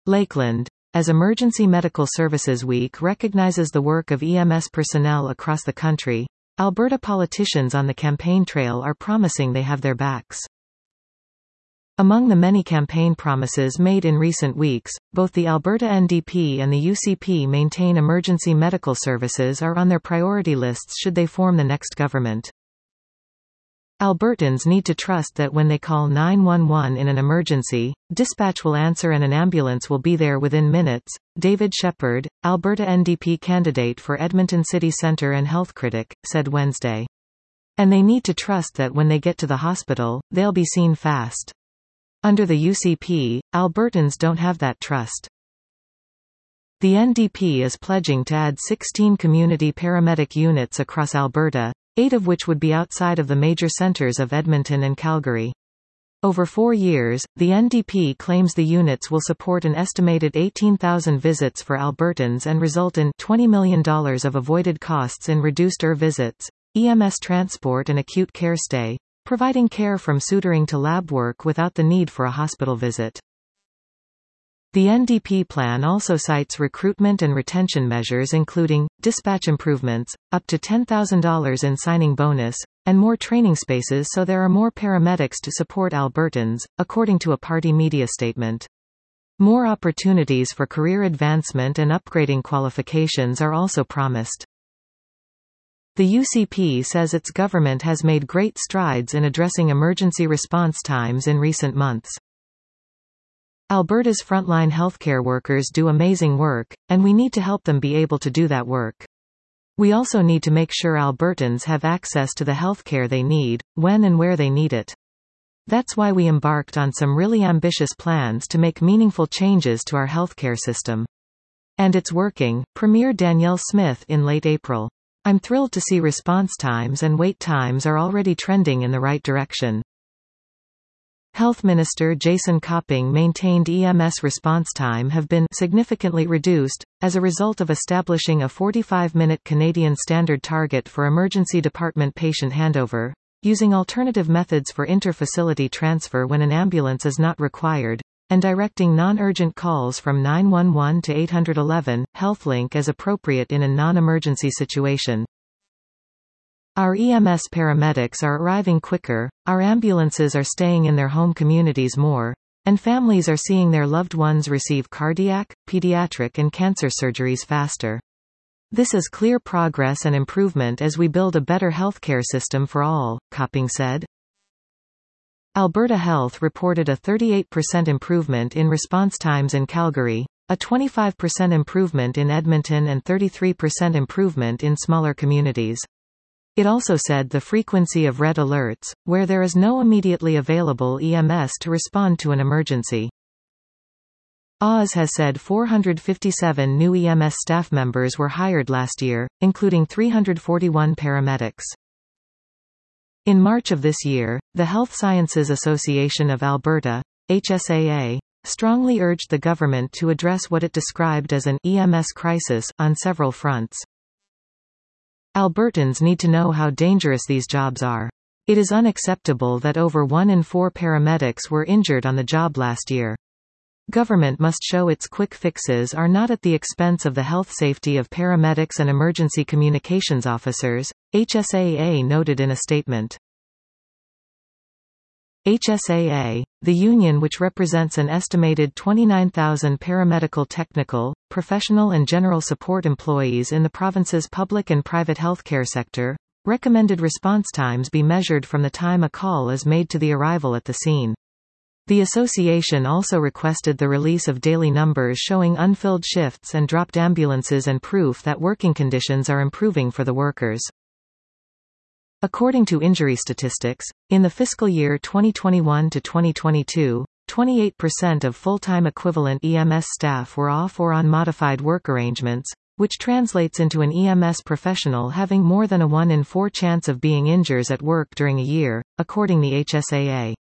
Lakeland. As Emergency Medical Services Week recognizes the work of EMS personnel across the country, Alberta politicians on the campaign trail are promising they have their backs. Among the many campaign promises made in recent weeks, both the Alberta NDP and the UCP maintain emergency medical services are on their priority lists should they form the next government. Albertans need to trust that when they call 911 in an emergency, dispatch will answer and an ambulance will be there within minutes. David Shepherd, Alberta NDP candidate for Edmonton City Centre and health critic, said Wednesday. And they need to trust that when they get to the hospital, they'll be seen fast. Under the UCP, Albertans don't have that trust. The NDP is pledging to add 16 community paramedic units across Alberta, 8 of which would be outside of the major centres of Edmonton and Calgary. Over 4 years, the NDP claims the units will support an estimated 18,000 visits for Albertans and result in $20 million of avoided costs in reduced visits, EMS transport and acute care stay, providing care from suturing to lab work without the need for a hospital visit. The NDP plan also cites recruitment and retention measures including, dispatch improvements, up to $10,000 in signing bonus, and more training spaces so there are more paramedics to support Albertans, according to a party media statement. More opportunities for career advancement and upgrading qualifications are also promised. The UCP says its government has made great strides in addressing emergency response times in recent months. Alberta's frontline healthcare workers do amazing work, and we need to help them be able to do that work. We also need to make sure Albertans have access to the healthcare they need, when and where they need it. That's why we embarked on some really ambitious plans to make meaningful changes to our healthcare system. And it's working, Premier Danielle Smith in late April. I'm thrilled to see response times and wait times are already trending in the right direction. Health Minister Jason Copping maintained EMS response time have been significantly reduced, as a result of establishing a 45-minute Canadian Standard target for emergency department patient handover, using alternative methods for inter-facility transfer when an ambulance is not required, and directing non-urgent calls from 911 to 811, HealthLink as appropriate in a non-emergency situation. Our EMS paramedics are arriving quicker, our ambulances are staying in their home communities more, and families are seeing their loved ones receive cardiac, pediatric and cancer surgeries faster. This is clear progress and improvement as we build a better healthcare system for all, Copping said. Alberta Health reported a 38% improvement in response times in Calgary, a 25% improvement in Edmonton and 33% improvement in smaller communities. It also said the frequency of red alerts, where there is no immediately available EMS to respond to an emergency. Oz has said 457 new EMS staff members were hired last year, including 341 paramedics. In March of this year, the Health Sciences Association of Alberta, HSAA, strongly urged the government to address what it described as an EMS crisis on several fronts. Albertans need to know how dangerous these jobs are. It is unacceptable that over 1 in 4 paramedics were injured on the job last year. Government must show its quick fixes are not at the expense of the health safety of paramedics and emergency communications officers, HSAA noted in a statement. HSAA, the union which represents an estimated 29,000 paramedical technical, professional and general support employees in the province's public and private healthcare sector, recommended response times be measured from the time a call is made to the arrival at the scene. The association also requested the release of daily numbers showing unfilled shifts and dropped ambulances and proof that working conditions are improving for the workers. According to injury statistics, in the fiscal year 2021 to 2022, 28% of full-time equivalent EMS staff were off or on modified work arrangements, which translates into an EMS professional having more than a 1 in 4 chance of being injured at work during a year, according to the HSAA.